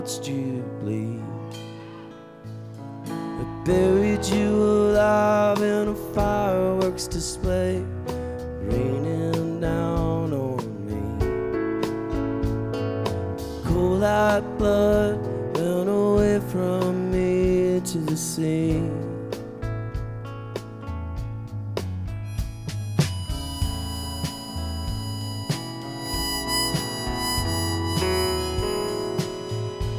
watched you bleed. I buried you alive in a fireworks display, raining down on me. Cold like blood went away from me to the sea.